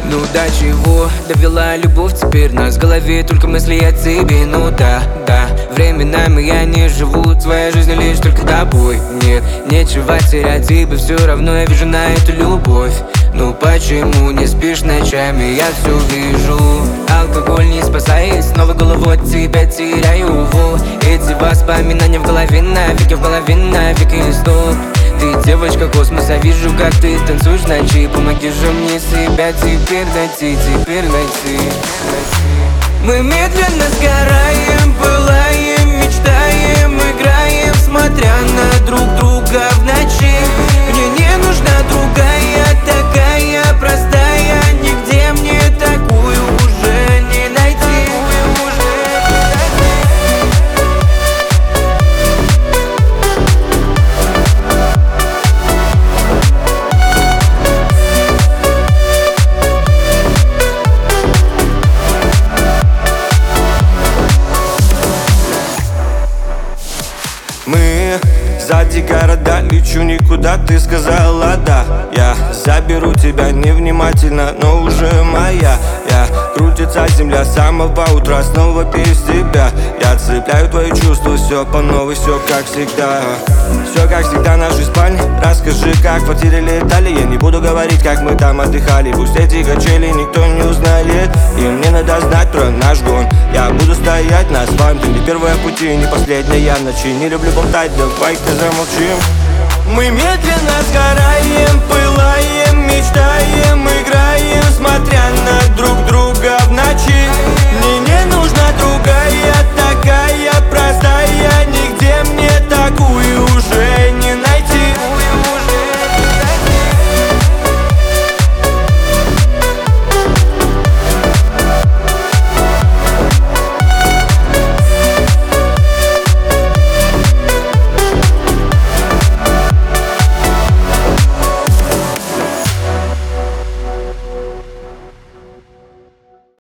Ну до чего довела любовь теперь нас? В голове только мысли о тебе. Ну да, временами я не живу твоей жизнью лишь только тобой. Нет, нечего терять, ибо все равно я вижу на эту любовь. Ну почему не спишь ночами, я все вижу. Алкоголь не спасает, снова голову от тебя теряю. Эти воспоминания в голове навеки стоп. Ты девочка космоса, вижу, как ты танцуешь в ночи. Помоги же мне себя теперь найти. Мы медленно сгораем, пылаем, мечтаем, играем, смотря на друг друга в ночи. Мне не нужна другая, такая простая, нигде мне такую уже не найти. Мы сзади города, лечу никуда, ты сказала да. Я заберу тебя невнимательно, но уже моя. Крутится земля с самого утра, снова без тебя. Я цепляю твои чувства, все по новой, все как всегда. Все как всегда, нашей спальне. Расскажи, как в квартире летали. Я не буду говорить, как мы там отдыхали. Пусть эти качели никто не узнает. И мне надо знать про наш гон. Я буду стоять на асфальте, не первая в пути, не последняя ночи. Не люблю болтать, давай-ка замолчим. Мы медленно сгораем, пылаем, мечтаем,